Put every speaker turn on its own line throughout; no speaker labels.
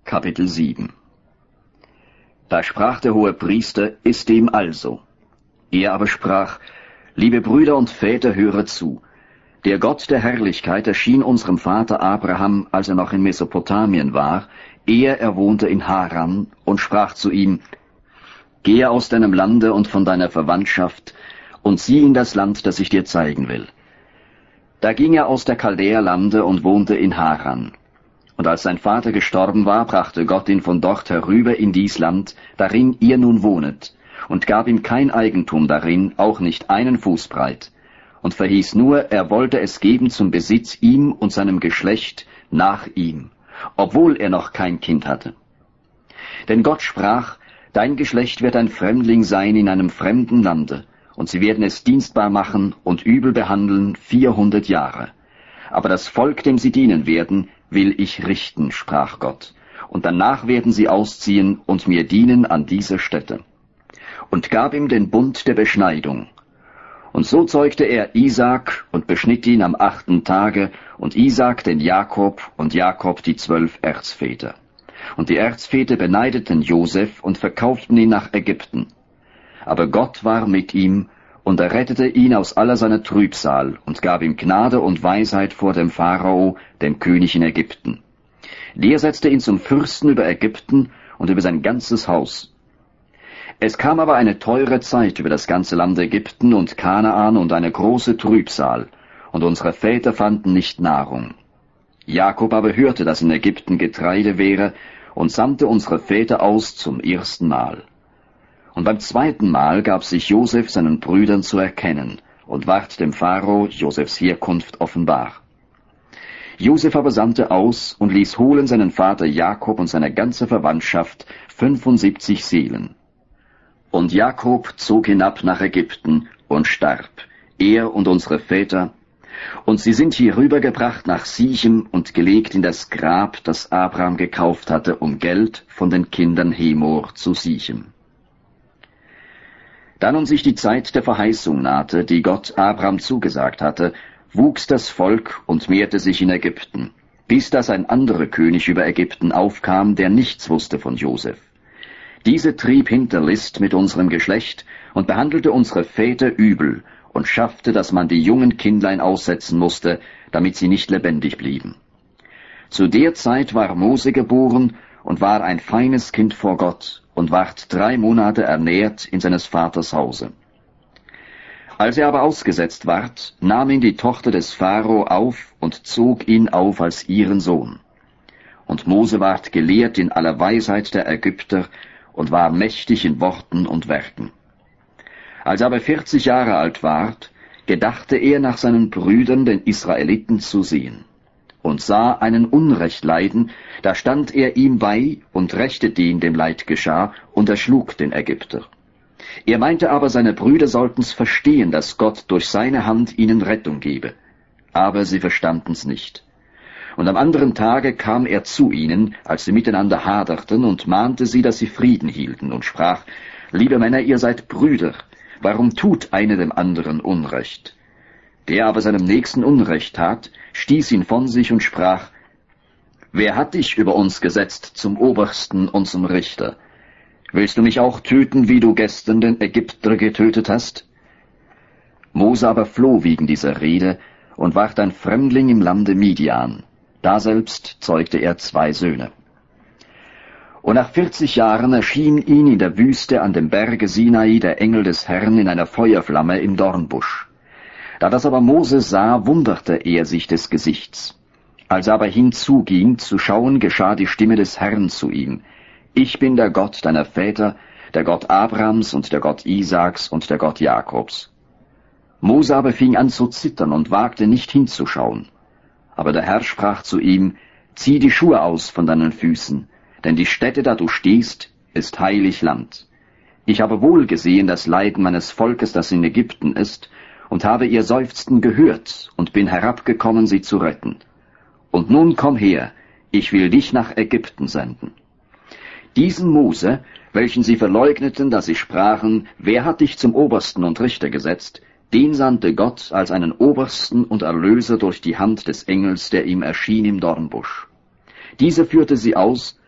Kapitel 7. Da sprach der Hohepriester, ist dem also. Er aber sprach, liebe Brüder und Väter, höret zu. Der Gott der Herrlichkeit erschien unserem Vater Abraham, als er noch in Mesopotamien war, ehe er wohnte in Haran, und sprach zu ihm, gehe aus deinem Lande und von deiner Verwandtschaft und zieh in das Land, das ich dir zeigen will. Da ging er aus der Chaldäerlande und wohnte in Haran. Und als sein Vater gestorben war, brachte Gott ihn von dort herüber in dies Land, darin ihr nun wohnet, und gab ihm kein Eigentum darin, auch nicht einen Fuß breit, und verhieß nur, er wollte es geben zum Besitz ihm und seinem Geschlecht nach ihm, obwohl er noch kein Kind hatte. Denn Gott sprach, dein Geschlecht wird ein Fremdling sein in einem fremden Lande, und sie werden es dienstbar machen und übel behandeln 400 Jahre. Aber das Volk, dem sie dienen werden, will ich richten, sprach Gott, und danach werden sie ausziehen und mir dienen an dieser Stätte. Und gab ihm den Bund der Beschneidung. Und so zeugte er Isaak und beschnitt ihn am 8. Tage, und Isaak den Jakob und Jakob die 12 Erzväter. Und die Erzväter beneideten Josef und verkauften ihn nach Ägypten. Aber Gott war mit ihm, und er rettete ihn aus aller seiner Trübsal und gab ihm Gnade und Weisheit vor dem Pharao, dem König in Ägypten. Der setzte ihn zum Fürsten über Ägypten und über sein ganzes Haus. Es kam aber eine teure Zeit über das ganze Land Ägypten und Kanaan und eine große Trübsal, und unsere Väter fanden nicht Nahrung. Jakob aber hörte, dass in Ägypten Getreide wäre, und sandte unsere Väter aus zum ersten Mal. Und beim zweiten Mal gab sich Josef seinen Brüdern zu erkennen und ward dem Pharao Josefs Herkunft offenbar. Josef aber sandte aus und ließ holen seinen Vater Jakob und seine ganze Verwandtschaft 75 Seelen. Und Jakob zog hinab nach Ägypten und starb, er und unsere Väter, und sie sind hierübergebracht nach Sichem und gelegt in das Grab, das Abraham gekauft hatte, um Geld von den Kindern Hemor zu Sichem. Da nun sich die Zeit der Verheißung nahte, die Gott Abraham zugesagt hatte, wuchs das Volk und mehrte sich in Ägypten, bis dass ein anderer König über Ägypten aufkam, der nichts wusste von Josef. Diese trieb Hinterlist mit unserem Geschlecht und behandelte unsere Väter übel und schaffte, dass man die jungen Kindlein aussetzen musste, damit sie nicht lebendig blieben. Zu der Zeit war Mose geboren und war ein feines Kind vor Gott und ward 3 Monate ernährt in seines Vaters Hause. Als er aber ausgesetzt ward, nahm ihn die Tochter des Pharao auf und zog ihn auf als ihren Sohn. Und Mose ward gelehrt in aller Weisheit der Ägypter und war mächtig in Worten und Werken. Als er aber 40 Jahre alt ward, gedachte er nach seinen Brüdern, den Israeliten, zu sehen, und sah einen Unrecht leiden, da stand er ihm bei und rächte den dem Leid geschah, und erschlug den Ägypter. Er meinte aber, seine Brüder sollten's verstehen, dass Gott durch seine Hand ihnen Rettung gebe. Aber sie verstanden's nicht. Und am anderen Tage kam er zu ihnen, als sie miteinander haderten, und mahnte sie, dass sie Frieden hielten, und sprach, liebe Männer, ihr seid Brüder, warum tut einer dem anderen Unrecht? Der aber seinem Nächsten Unrecht tat, stieß ihn von sich und sprach, wer hat dich über uns gesetzt zum Obersten und zum Richter? Willst du mich auch töten, wie du gestern den Ägypter getötet hast? Mose aber floh wegen dieser Rede und ward ein Fremdling im Lande Midian. Daselbst zeugte er 2 Söhne. Und nach 40 Jahren erschien ihn in der Wüste an dem Berge Sinai der Engel des Herrn in einer Feuerflamme im Dornbusch. Da das aber Mose sah, wunderte er sich des Gesichts. Als er aber hinzuging, zu schauen, geschah die Stimme des Herrn zu ihm. Ich bin der Gott deiner Väter, der Gott Abrahams und der Gott Isaaks und der Gott Jakobs. Mose aber fing an zu zittern und wagte nicht hinzuschauen. Aber der Herr sprach zu ihm, zieh die Schuhe aus von deinen Füßen, denn die Stätte, da du stehst, ist heilig Land. Ich habe wohl gesehen das Leiden meines Volkes, das in Ägypten ist, und habe ihr Seufzen gehört und bin herabgekommen, sie zu retten. Und nun komm her, ich will dich nach Ägypten senden. Diesen Mose, welchen sie verleugneten, da sie sprachen, wer hat dich zum Obersten und Richter gesetzt, den sandte Gott als einen Obersten und Erlöser durch die Hand des Engels, der ihm erschien im Dornbusch. Dieser führte sie aus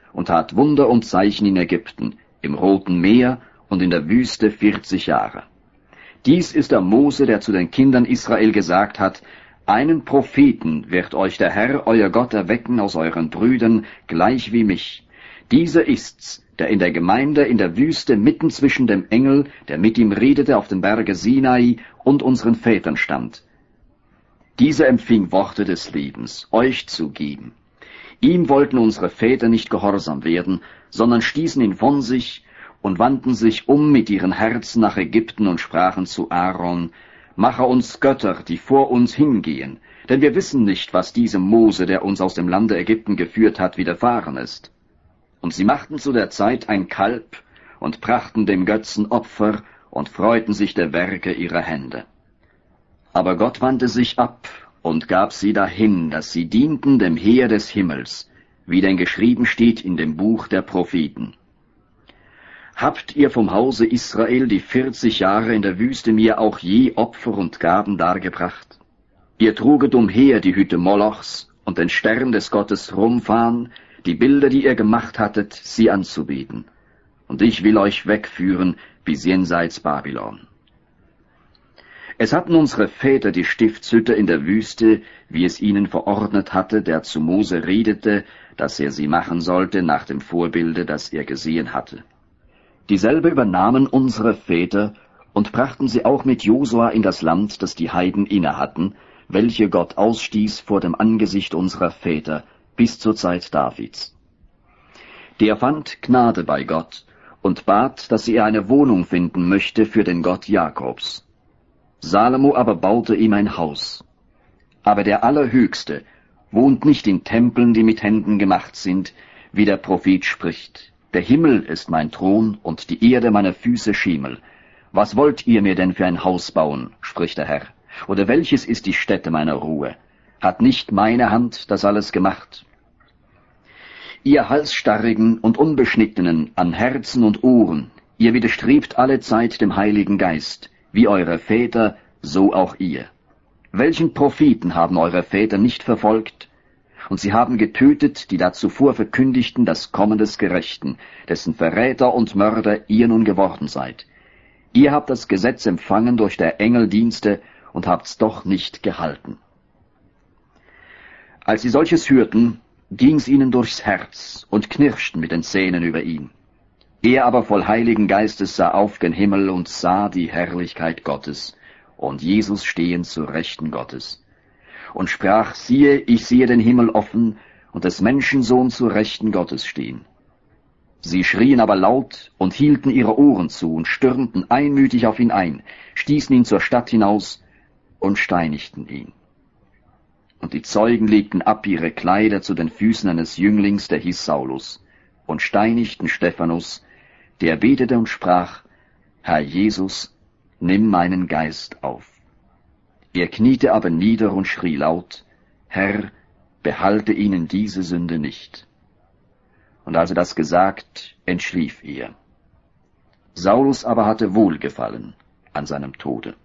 und tat Wunder und Zeichen in Ägypten, im Roten Meer und in der Wüste 40 Jahre. Dies ist der Mose, der zu den Kindern Israel gesagt hat, einen Propheten wird euch der Herr, euer Gott, erwecken aus euren Brüdern, gleich wie mich. Dieser ist's, der in der Gemeinde in der Wüste mitten zwischen dem Engel, der mit ihm redete auf dem Berge Sinai, und unseren Vätern stand. Dieser empfing Worte des Lebens, euch zu geben. Ihm wollten unsere Väter nicht gehorsam werden, sondern stießen ihn von sich und wandten sich um mit ihren Herzen nach Ägypten und sprachen zu Aaron, mache uns Götter, die vor uns hingehen, denn wir wissen nicht, was diesem Mose, der uns aus dem Lande Ägypten geführt hat, widerfahren ist. Und sie machten zu der Zeit ein Kalb und brachten dem Götzen Opfer und freuten sich der Werke ihrer Hände. Aber Gott wandte sich ab und gab sie dahin, dass sie dienten dem Heer des Himmels, wie denn geschrieben steht in dem Buch der Propheten. Habt ihr vom Hause Israel die 40 Jahre in der Wüste mir auch je Opfer und Gaben dargebracht? Ihr truget umher die Hütte Molochs und den Stern des Gottes Rumfan, die Bilder, die ihr gemacht hattet, sie anzubeten. Und ich will euch wegführen bis jenseits Babylon. Es hatten unsere Väter die Stiftshütte in der Wüste, wie es ihnen verordnet hatte, der zu Mose redete, dass er sie machen sollte nach dem Vorbilde, das er gesehen hatte. Dieselbe übernahmen unsere Väter und brachten sie auch mit Josua in das Land, das die Heiden innehatten, welche Gott ausstieß vor dem Angesicht unserer Väter, bis zur Zeit Davids. Der fand Gnade bei Gott und bat, dass er eine Wohnung finden möchte für den Gott Jakobs. Salomo aber baute ihm ein Haus. Aber der Allerhöchste wohnt nicht in Tempeln, die mit Händen gemacht sind, wie der Prophet spricht. Der Himmel ist mein Thron und die Erde meine Füße Schemel. Was wollt ihr mir denn für ein Haus bauen, spricht der Herr? Oder welches ist die Stätte meiner Ruhe? Hat nicht meine Hand das alles gemacht? Ihr Halsstarrigen und Unbeschnittenen an Herzen und Ohren, ihr widerstrebt allezeit dem Heiligen Geist, wie eure Väter, so auch ihr. Welchen Propheten haben eure Väter nicht verfolgt? Und sie haben getötet, die da zuvor verkündigten das Kommen des Gerechten, dessen Verräter und Mörder ihr nun geworden seid. Ihr habt das Gesetz empfangen durch der Engeldienste und habt's doch nicht gehalten. Als sie solches hörten, ging's ihnen durchs Herz und knirschten mit den Zähnen über ihn. Er aber voll Heiligen Geistes sah auf gen Himmel und sah die Herrlichkeit Gottes und Jesus stehen zu Rechten Gottes. Und sprach, siehe, ich sehe den Himmel offen und des Menschensohn zu Rechten Gottes stehen. Sie schrien aber laut und hielten ihre Ohren zu und stürmten einmütig auf ihn ein, stießen ihn zur Stadt hinaus und steinigten ihn. Und die Zeugen legten ab ihre Kleider zu den Füßen eines Jünglings, der hieß Saulus, und steinigten Stephanus, der betete und sprach, Herr Jesus, nimm meinen Geist auf. Er kniete aber nieder und schrie laut, Herr, behalte ihnen diese Sünde nicht. Und als er das gesagt, entschlief er. Saulus aber hatte Wohlgefallen an seinem Tode.